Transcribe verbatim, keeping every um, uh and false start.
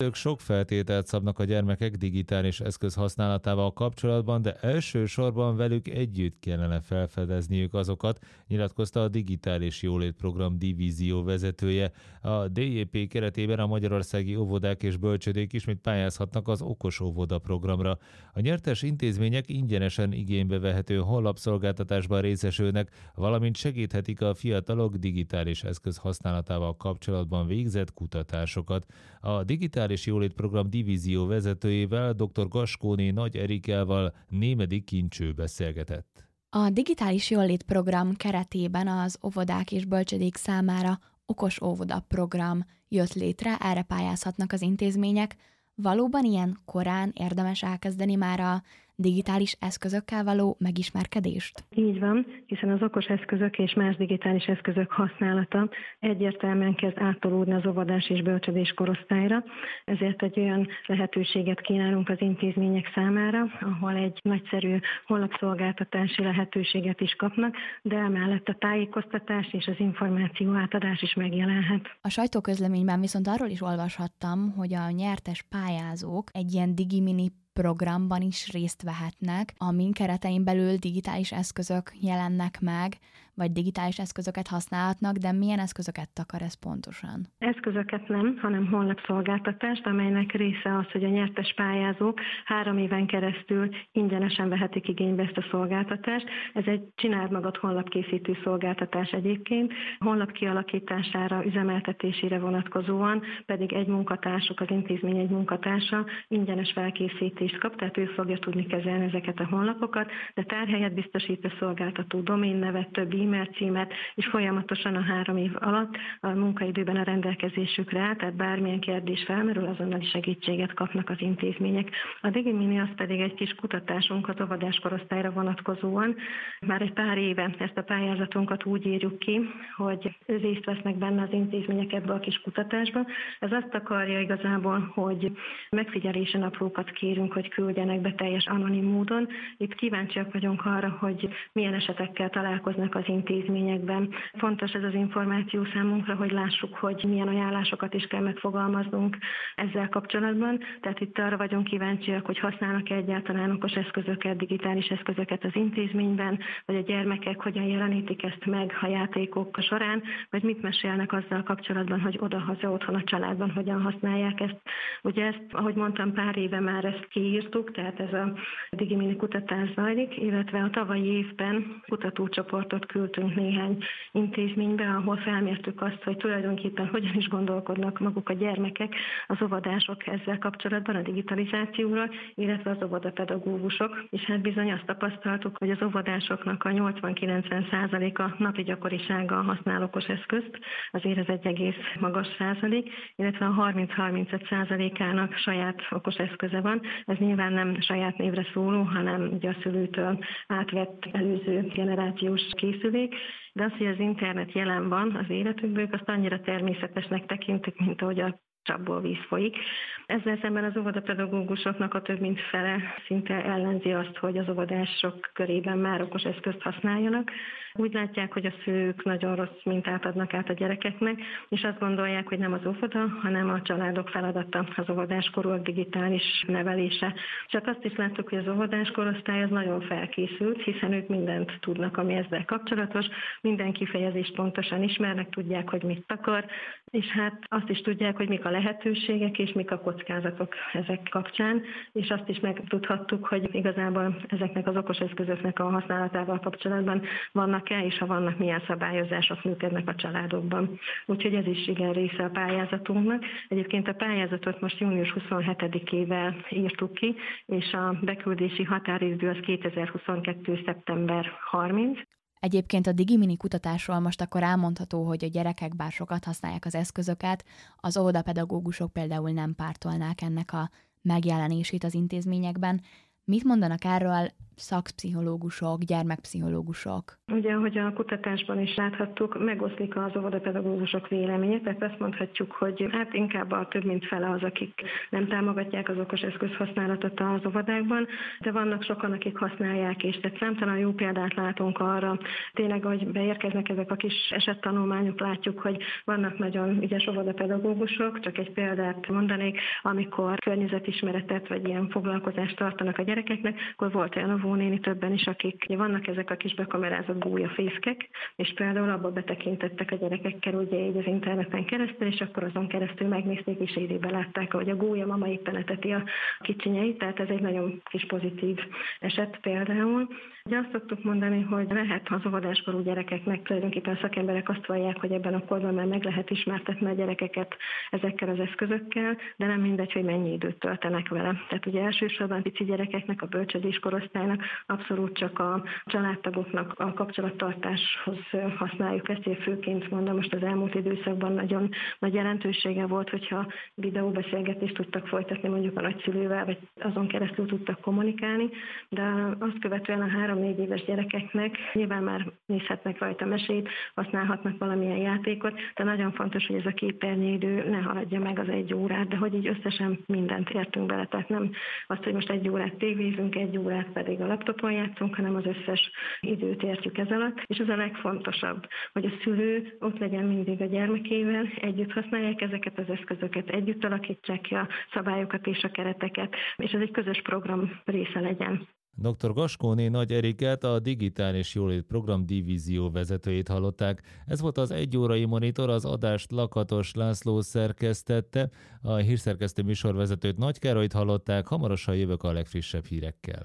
Ők sok feltételt szabnak a gyermekek digitális eszköz használatával kapcsolatban, de elsősorban velük együtt kellene felfedezniük azokat, nyilatkozta a Digitális Jólét Program divízió vezetője. A dé jé pé keretében a magyarországi óvodák és bölcsödék ismét pályázhatnak az Okos Óvoda programra. A nyertes intézmények ingyenesen igénybe vehető honlapszolgáltatásban részesülnek, valamint segíthetik a fiatalok digitális eszköz használatával kapcsolatban végzett kutatásokat. A Digitális Jólét Program divízió vezetőjével, dr. Gaskóné Nagy Erikával Némedy Kincső beszélgetett. A Digitális Jólét Program keretében az óvodák és bölcsödék számára Okos Óvoda program jött létre, erre pályázhatnak az intézmények. Valóban ilyen korán érdemes elkezdeni már a digitális eszközökkel való megismerkedést? Így van, hiszen az okos eszközök és más digitális eszközök használata egyértelműen kezd áttolódni az óvodás és bölcsödés korosztályra, ezért egy olyan lehetőséget kínálunk az intézmények számára, ahol egy nagyszerű honlapszolgáltatási lehetőséget is kapnak, de emellett a tájékoztatás és az információ átadás is megjelenhet. A sajtóközleményben viszont arról is olvashattam, hogy a nyertes pályázók egy ilyen digimini programban is részt vehetnek, amin keretein belül digitális eszközök jelennek meg, vagy digitális eszközöket használhatnak, de milyen eszközöket takar ez pontosan? Eszközöket nem, hanem honlapszolgáltatást, amelynek része az, hogy a nyertes pályázók három éven keresztül ingyenesen vehetik igénybe ezt a szolgáltatást. Ez egy csináld magad honlapkészítő szolgáltatás egyébként, honlap kialakítására, üzemeltetésére vonatkozóan pedig egy munkatársuk, az intézmény egy munkatársa ingyenes felkészítést kap, tehát ő fogja tudni kezelni ezeket a honlapokat, de tárhelyet biztosít a szolgáltató, doménnevet, több e-mail címet, és folyamatosan a három év alatt a munkaidőben a rendelkezésükre áll, tehát bármilyen kérdés felmerül, azonnali segítséget kapnak az intézmények. A Digimini az pedig egy kis kutatásunk az óvodás korosztályra vonatkozóan. Már egy pár éve ezt a pályázatunkat úgy írjuk ki, hogy részt vesznek benne az intézmények ebbe a kis kutatásba. Ez azt akarja igazából, hogy megfigyelési naplókat kérünk, hogy küldjenek be teljes anonim módon. Itt kíváncsiak vagyunk arra, hogy milyen esetekkel találkoznak az intézményekben. Fontos ez az információ számunkra, hogy lássuk, hogy milyen ajánlásokat is kell megfogalmaznunk ezzel kapcsolatban. Tehát itt arra vagyunk kíváncsiak, hogy használnak-e egyáltalán okos eszközöket, digitális eszközöket az intézményben, vagy a gyermekek hogyan jelenítik ezt meg a játékok során, vagy mit mesélnek azzal kapcsolatban, hogy oda-haza otthon a családban hogyan használják ezt. Ugye ezt, ahogy mondtam, pár éve már ezt kiírtuk, tehát ez a Digimini kutatás zajlik, illetve a tavalyi évben kutatócsoportot küldtünk néhány intézménybe, ahol felmértük azt, hogy tulajdonképpen hogyan is gondolkodnak maguk a gyermekek, az óvodások ezzel kapcsolatban, a digitalizációról, illetve az óvodapedagógusok. És hát bizony azt tapasztaltuk, hogy az óvodásoknak a nyolcvan-kilencven százaléka napi gyakorisággal használ okos eszközt, azért ez egy egész magas százalék, illetve a harminc-harmincöt százalékának saját okos eszköze van. Ez nyilván nem saját névre szóló, hanem ugye a szülőtől átvett előző generációs készülék, de az, hogy az internet jelen van az életükből, azt annyira természetesnek tekintik, mint ahogy a csapból víz folyik. Ezzel szemben az óvodapedagógusoknak a több mint fele szinte ellenzi azt, hogy az óvodások körében már okos eszközt használjanak. Úgy látják, hogy a szülők nagyon rossz mintát adnak át a gyerekeknek, és azt gondolják, hogy nem az óvoda, hanem a családok feladata az óvodáskorúak digitális nevelése. Csak azt is láttuk, hogy az óvodás korosztály az nagyon felkészült, hiszen ők mindent tudnak, ami ezzel kapcsolatos, minden kifejezést pontosan ismernek, tudják, hogy mit akar, és hát azt is tudják, hogy mik a lehetőségek és mik a kockázatok ezek kapcsán, és azt is megtudhattuk, hogy igazából ezeknek az okos eszközöknek a használatával kapcsolatban vannak-e, és ha vannak, milyen szabályozások működnek a családokban. Úgyhogy ez is igen része a pályázatunknak. Egyébként a pályázatot most június huszonhetedikével írtuk ki, és a beküldési határidő az kétezer-huszonkettő. szeptember harmincadika. Egyébként a Digimini kutatásról most akkor elmondható, hogy a gyerekek bár sokat használják az eszközöket, az óvodapedagógusok például nem pártolnák ennek a megjelenését az intézményekben. Mit mondanak erről? szakpszichológusok, gyermekpszichológusok? Ugye, ahogy a kutatásban is láthattuk, megoszlik az óvodapedagógusok véleménye, tehát azt mondhatjuk, hogy hát inkább a több mint fele az, akik nem támogatják az okos eszköz használatot az óvodákban, de vannak sokan, akik használják is. Tehát számtalan jó példát látunk arra. Tényleg, hogy beérkeznek ezek a kis esettanulmányok, látjuk, hogy vannak nagyon ügyes óvodapedagógusok, csak egy példát mondanék, amikor környezetismeretet vagy ilyen foglalkozást tartanak a gyerekeknek, akkor volt olyan óvónéni, többen is, akik ugye vannak ezek a kis bekamerázott gólyafészkek, és például abba betekintettek a gyerekekkel ugye így az interneten keresztül, és akkor azon keresztül megnézték, és élőbe látták, hogy a gólya mama éppen eteti a kicsinyeit, tehát ez egy nagyon kis pozitív eset például. Ugye azt szoktuk mondani, hogy lehet az óvodáskorú gyerekeknek tulajdonképpen a szakemberek azt vallják, hogy ebben a korban már meg lehet ismertetni a gyerekeket ezekkel az eszközökkel, de nem mindegy, hogy mennyi időt töltenek vele. Tehát ugye elsősorban pici gyerekeknek, a bölcsödés korosztálynak abszolút csak a családtagoknak a kapcsolattartáshoz használjuk ezt, én főként mondom, most az elmúlt időszakban nagyon nagy jelentősége volt, hogyha videóbeszélgetést tudtak folytatni mondjuk a nagyszülővel, vagy azon keresztül tudtak kommunikálni, de azt követően a három-négy éves gyerekeknek nyilván már nézhetnek rajta mesét, használhatnak valamilyen játékot, de nagyon fontos, hogy ez a képernyőidő ne haladja meg az egy órát, de hogy így összesen mindent értünk bele, tehát nem azt, hogy most egy órát tévézünk, egy órát pedig a laptopon játszunk, hanem az összes időt értjük ez alatt, és az a legfontosabb, hogy a szülő ott legyen mindig a gyermekével, együtt használják ezeket az eszközöket, együtt alakítsák ki a szabályokat és a kereteket, és ez egy közös program része legyen. doktor Gaskóné Nagy Eriket, a Digitális Jólét Program divízió vezetőjét hallották. Ez volt az egyórai monitor, az adást Lakatos László szerkesztette, a hírszerkesztő műsorvezetőt Nagy Károlyt hallották, hamarosan jövök a legfrissebb hírekkel.